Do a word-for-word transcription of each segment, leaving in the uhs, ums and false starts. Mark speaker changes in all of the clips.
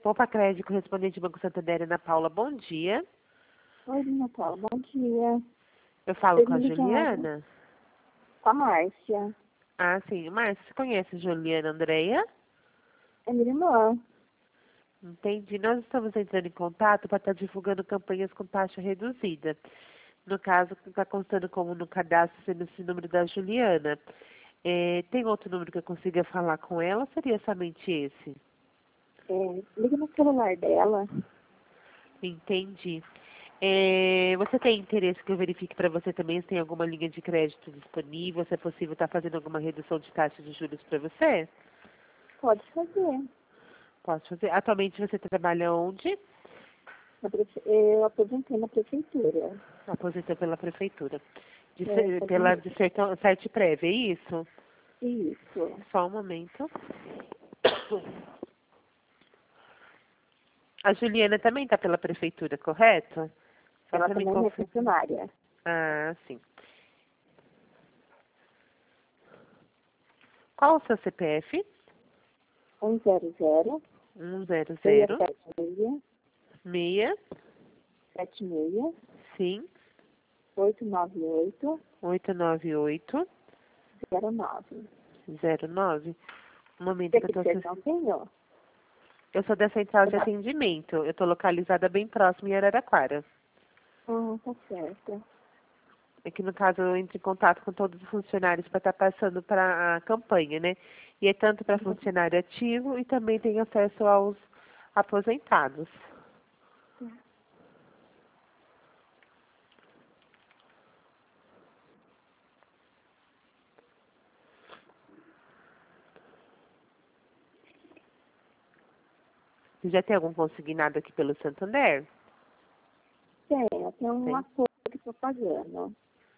Speaker 1: Poupa Crédito, correspondente do Banco Santander, Ana Paula, bom dia.
Speaker 2: Oi, Ana Paula, bom dia.
Speaker 1: Eu falo
Speaker 2: Tô
Speaker 1: com a
Speaker 2: ligando.
Speaker 1: Juliana?
Speaker 2: Com a Márcia.
Speaker 1: Ah, sim. Márcia, você conhece a Juliana Andreia?
Speaker 2: É minha irmã.
Speaker 1: Entendi. Nós estamos entrando em contato para estar divulgando campanhas com taxa reduzida. No caso, está constando como no cadastro sendo esse número da Juliana. É, tem outro número que eu consiga falar com ela ou seria somente esse?
Speaker 2: É, liga no celular dela.
Speaker 1: Entendi. É, você tem interesse que eu verifique para você também se tem alguma linha de crédito disponível, se é possível estar fazendo alguma redução de taxa de juros para você?
Speaker 2: Pode fazer.
Speaker 1: Posso fazer. Atualmente você trabalha onde?
Speaker 2: Na prefe... Eu aposentei na prefeitura.
Speaker 1: Aposentou pela prefeitura. De,
Speaker 2: É,
Speaker 1: ser- pela
Speaker 2: fazendo
Speaker 1: dissertação site prévia, é isso?
Speaker 2: isso.
Speaker 1: Só um momento. A Juliana também está pela prefeitura, correto? Só
Speaker 2: Ela
Speaker 1: para me
Speaker 2: também é
Speaker 1: confirmar.
Speaker 2: funcionária.
Speaker 1: Ah, sim. Qual o seu C P F?
Speaker 2: um zero zero,
Speaker 1: um zero
Speaker 2: seis
Speaker 1: zero
Speaker 2: sete seis,
Speaker 1: seis,
Speaker 2: sete seis,
Speaker 1: sim,
Speaker 2: oito nove oito,
Speaker 1: oito nove oito
Speaker 2: zero nove.
Speaker 1: zero nove. Um momento
Speaker 2: Você
Speaker 1: que eu
Speaker 2: que
Speaker 1: tô
Speaker 2: você
Speaker 1: acess-
Speaker 2: não tem,
Speaker 1: Eu sou da central de atendimento. Eu estou localizada bem próximo em Araraquara.
Speaker 2: Ah, tá certo.
Speaker 1: É que, no caso, eu entro em contato com todos os funcionários para estar passando para a campanha, né? E é tanto para funcionário ativo e também tem acesso aos aposentados. Você já tem algum consignado aqui pelo Santander?
Speaker 2: Tenho, tem
Speaker 1: Tem.
Speaker 2: uma coisa que estou pagando.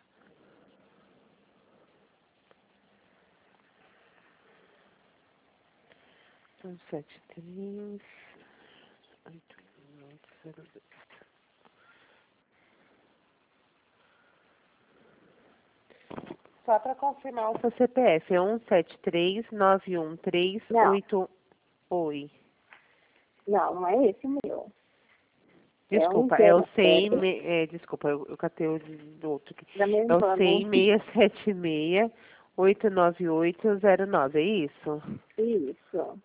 Speaker 1: um sete três, oito oito zero dois. Só para confirmar o seu C P F, é um sete três nove um três
Speaker 2: Não,
Speaker 1: oito. Oi.
Speaker 2: não, não é esse o meu. É um
Speaker 1: Desculpa, é o
Speaker 2: zero
Speaker 1: cem,
Speaker 2: zero
Speaker 1: me- é, desculpa, eu, eu catei o de- do outro aqui.
Speaker 2: da minha
Speaker 1: É o
Speaker 2: irmã,
Speaker 1: cem,
Speaker 2: né?
Speaker 1: seis sete seis, oito nove oito zero nove, é isso?
Speaker 2: Isso.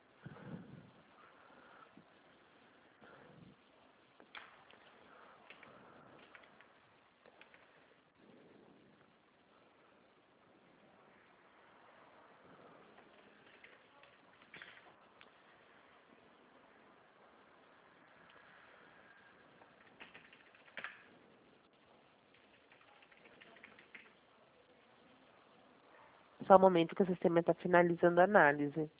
Speaker 1: Só um momento que o sistema está finalizando a análise.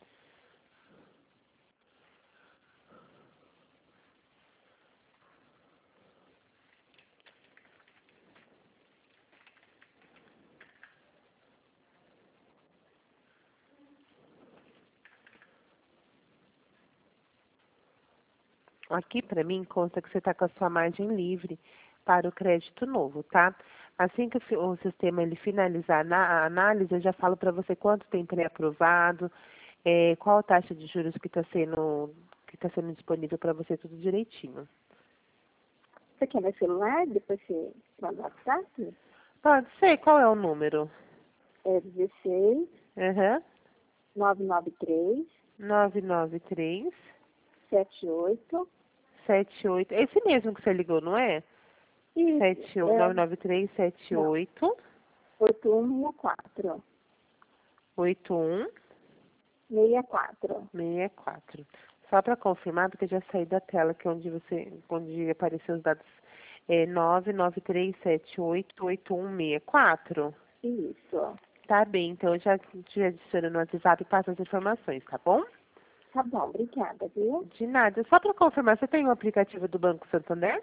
Speaker 1: Aqui, para mim, consta que você está com a sua margem livre para o crédito novo, tá? Assim que o fi- o sistema ele finalizar na- a análise, eu já falo para você quanto tem pré-aprovado, é, qual a taxa de juros que está sendo, que tá sendo disponível para você, tudo direitinho.
Speaker 2: Você quer meu celular? Depois você manda o WhatsApp?
Speaker 1: Pode ser, qual é o número?
Speaker 2: É dezesseis,
Speaker 1: Aham.
Speaker 2: nove nove três,
Speaker 1: nove nove três,
Speaker 2: sete oito.
Speaker 1: sete oito. Esse mesmo que você ligou, não é?
Speaker 2: Isso.
Speaker 1: Sete oito
Speaker 2: É,
Speaker 1: nove nove três sete
Speaker 2: não,
Speaker 1: oito
Speaker 2: oito um seis quatro.
Speaker 1: oito um
Speaker 2: seis quatro.
Speaker 1: seis quatro. Só para confirmar, porque eu já saí da tela que é onde você, onde apareceu os dados. É nove nove três sete oito oito um seis quatro.
Speaker 2: Isso.
Speaker 1: Tá bem, então eu já te adiciono no WhatsApp e passo as informações, tá bom?
Speaker 2: Tá bom, obrigada, viu?
Speaker 1: De nada. Só para confirmar, você tem o aplicativo do Banco Santander?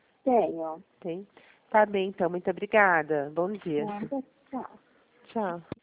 Speaker 2: Tenho.
Speaker 1: Tem. Tá bem, então. Muito obrigada. Bom dia.
Speaker 2: Nada, tchau.
Speaker 1: Tchau.